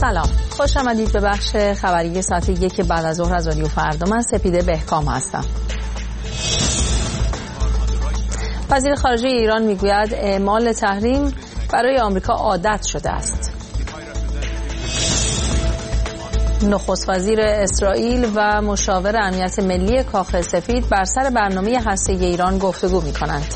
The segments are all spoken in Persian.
سلام، خوش آمدید به بخش خبری ساعت 1 بعد از ظهر از رادیو فردا. من سپیده بهکام هستم. وزیر خارجه ایران میگوید اعمال تحریم برای آمریکا عادت شده است. نخست وزیر اسرائیل و مشاور امنیت ملی کاخ سفید بر سر برنامه هسته‌ای ایران گفتگو می‌کنند.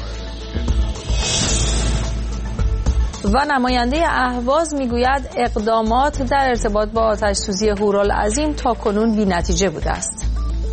و نماینده اهواز میگوید اقدامات در ارتباط با آتش‌سوزی هورالعظیم تاکنون بی‌نتیجه بوده است.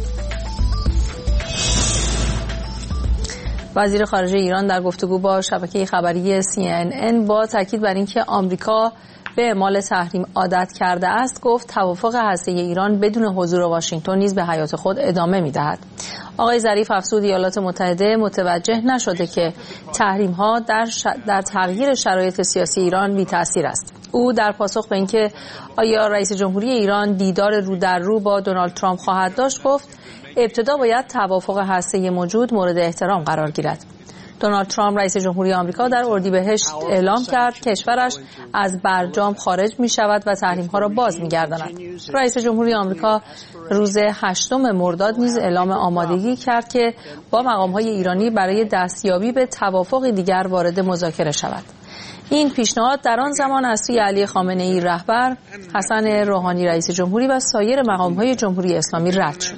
وزیر خارجه ایران در گفتگو با شبکه خبری CNN با تاکید بر اینکه آمریکا به اعمال تحریم عادت کرده است گفت توافق هسته‌ای ایران بدون حضور واشنگتن نیز به حیات خود ادامه می‌دهد. آقای ظریف افزود ایالات متحده متوجه نشده که تحریم‌ها در تغییر شرایط سیاسی ایران بی‌تأثیر است. او در پاسخ به اینکه آیا رئیس جمهوری ایران دیدار رو در رو با دونالد ترامپ خواهد داشت گفت ابتدا باید توافق هسته‌ای موجود مورد احترام قرار گیرد. دونالد ترامپ رئیس جمهوری آمریکا در اردیبهشت اعلام کرد کشورش از برجام خارج می شود و تحریم‌ها را باز می گرداند. رئیس جمهوری آمریکا روز 8 مرداد نیز اعلام آمادگی کرد که با مقام‌های ایرانی برای دستیابی به توافقی دیگر وارد مذاکره شود. این پیشنهاد در آن زمان از سوی علی خامنه‌ای رهبر، حسن روحانی رئیس جمهوری و سایر مقام‌های جمهوری اسلامی رد شد.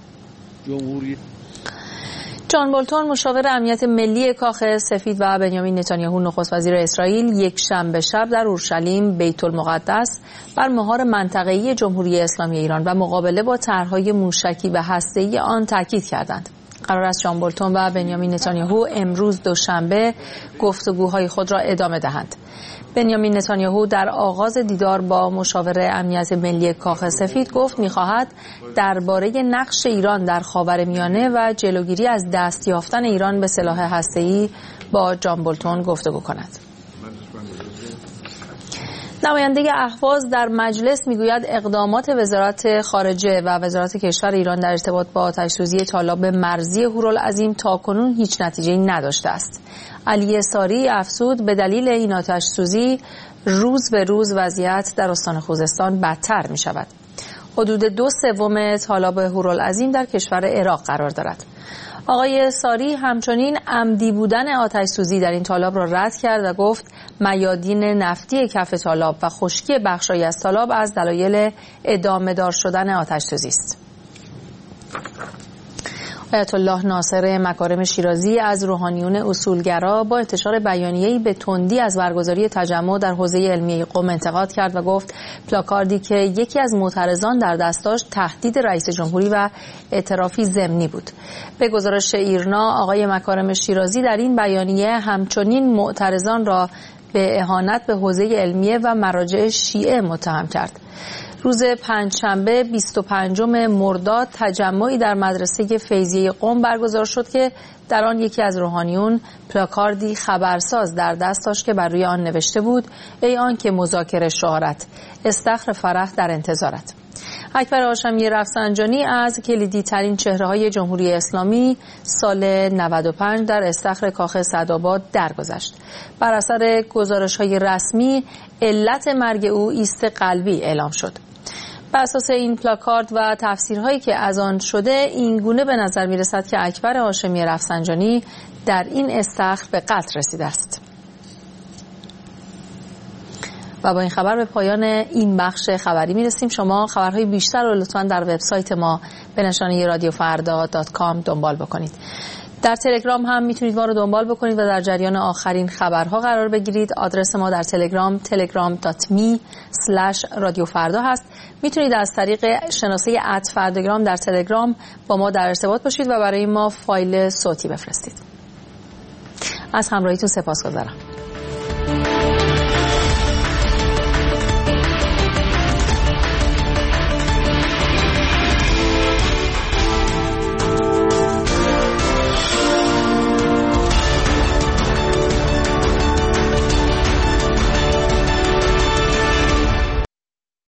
جان بولتون مشاور امنیت ملی کاخ سفید و بنیامین نتانیاهو نخست وزیر اسرائیل یک شنبه شب در اورشلیم بیت المقدس بر مهار منطقه‌ای جمهوری اسلامی ایران و مقابله با طرح‌های موشکی و هسته‌ای آن تاکید کردند. قرار است جان بولتون و بنیامین نتانیاهو امروز دوشنبه گفتگوهای خود را ادامه دهند. بنیامین نتانیاهو در آغاز دیدار با مشاور امنیت ملی کاخ سفید گفت می‌خواهد درباره نقش ایران در خاورمیانه و جلوگیری از دست یافتن ایران به سلاح هسته‌ای با جان بولتون گفتگو کند. نماینده اهواز در مجلس میگوید اقدامات وزارت خارجه و وزارت کشور ایران در ارتباط با آتش‌سوزی تالاب مرزی هورالعظیم تاکنون هیچ نتیجه‌ای نداشته است. علی صاری افزود به دلیل این آتش‌سوزی روز به روز وضعیت در استان خوزستان بدتر می شود. حدود 2/3 تالاب هورالعظیم در کشور عراق قرار دارد. آقای صاری همچنین عمدی بودن آتش‌سوزی در این تالاب را رد کرد و گفت میادین نفتی کف تالاب و خشکی بخشی از تالاب از دلایل ادامه دار شدن آتش‌سوزی است. آیت الله ناصر مکارم شیرازی از روحانیون اصولگرا با انتشار بیانیه‌ای به تندی از برگزاری تجمع در حوزه علمیه قم انتقاد کرد و گفت پلاکاردی که یکی از معترضان در دست داشت تهدید رئیس جمهوری و اعترافی ضمنی بود. به گزارش ایرنا آقای مکارم شیرازی در این بیانیه همچنین معترضان را به اهانت به حوزه علمیه و مراجع شیعه متهم کرد. روز پنجشنبه 25 مرداد تجمعی در مدرسه فیضیه قم برگزار شد که در آن یکی از روحانیون پلاکاردی خبرساز در دست داشت که بر روی آن نوشته بود ای آن که مذاکره شهرت استخر فرح در انتظارت. اکبر هاشمی رفسنجانی از کلیدی ترین چهره‌های جمهوری اسلامی سال 95 در استخر کاخ سعدآباد درگذشت. بر اثر گزارش‌های رسمی علت مرگ او ایست قلبی اعلام شد. بر اساس این پلاکارد و تفسیرهایی که از آن شده این گونه به نظر می‌رسد که اکبر هاشمی رفسنجانی در این استخر به قتل رسیده است. و با این خبر به پایان این بخش خبری میرسیم. شما خبرهای بیشتر رو لطفاً در وبسایت ما به نشانی radiofarda.com دنبال بکنید. در تلگرام هم میتونید ما رو دنبال بکنید و در جریان آخرین خبرها قرار بگیرید. آدرس ما در تلگرام telegram.me/radiofarda هست. میتونید از طریق شناسه @فرداگرام در تلگرام با ما در ارتباط باشید و برای ما فایل صوتی بفرستید. از همراهیتون سپاسگزارم.